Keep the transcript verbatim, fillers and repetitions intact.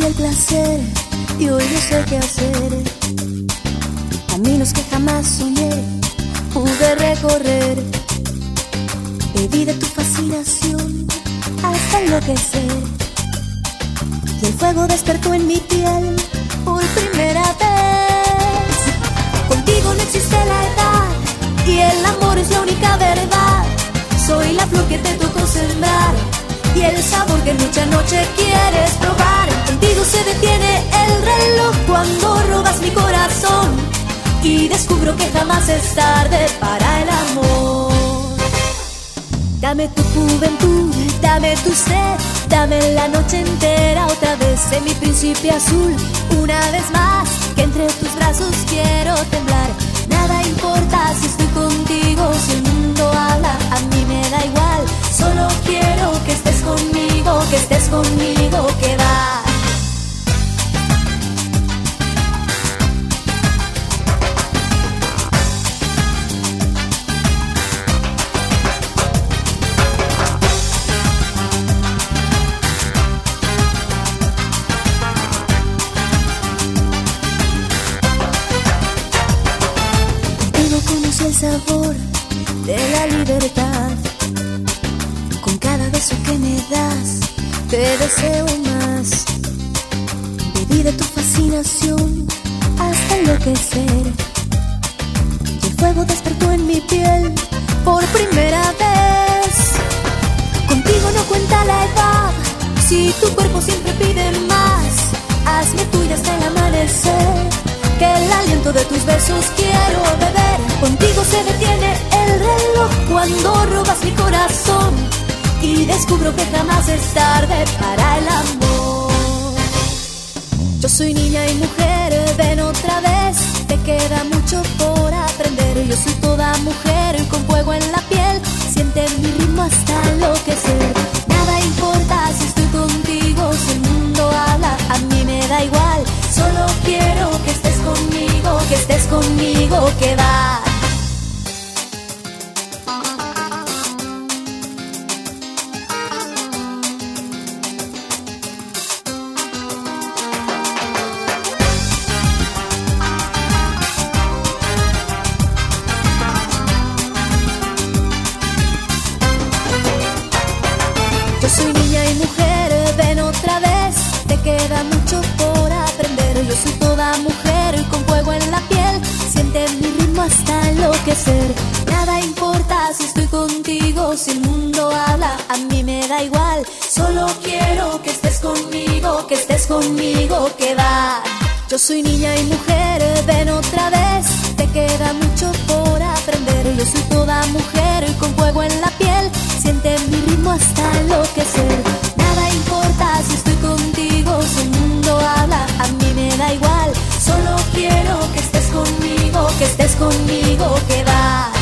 el placer y hoy no sé qué hacer. Caminos que jamás soñé, pude recorrer. Bebí de tu fascinación hasta enloquecer. Y el fuego despertó en mi piel por primera vez. Contigo no existe la edad y el amor es la única verdad. Soy la flor que te tocó sembrar y el sabor que noche a noche quieres probar. Contigo se detiene el reloj cuando robas mi corazón y descubro que jamás es tarde para el amor. Dame tu juventud, dame tu sed, dame la noche entera otra vez en mi príncipe azul. Una vez más, que entre tus brazos quiero temblar. Nada importa si estoy contigo, si el mundo habla, a mí me da igual. Solo quiero que estés conmigo, que estés conmigo, que va. El sabor de la libertad. Con cada beso que me das, te deseo más. Bebí de tu fascinación hasta enloquecer. Y el fuego despertó en mi piel por primera vez. Contigo no cuenta la edad, si tu cuerpo siempre pide más. Hazme tuya hasta el amanecer, que el aliento de tus besos quiero beber. Contigo se detiene el reloj cuando robas mi corazón y descubro que jamás es tarde para el amor. Yo soy niña y mujer, ven otra vez, te queda mucho por aprender. Yo soy toda mujer con fuego en la piel, siente mi ritmo hasta enloquecer. Nada importa si estoy contigo, si el mundo habla, a mí me da igual. Solo quiero que estés conmigo, que estés conmigo, que va. Yo soy niña y mujer, ven otra vez, te queda mucho por aprender. Yo soy toda mujer con fuego en la piel, siente mi ritmo hasta enloquecer. Nada importa si estoy contigo, si el mundo habla, a mí me da igual. Solo quiero que estés conmigo, que estés conmigo, que va. Yo soy niña y mujer, ven otra vez, te queda mucho por aprender. Yo soy toda mujer con fuego en la piel, siente mi ritmo hasta enloquecer. Nada importa si estoy contigo, si el mundo habla, a mí me da igual. Solo quiero que estés conmigo, que estés conmigo, que va.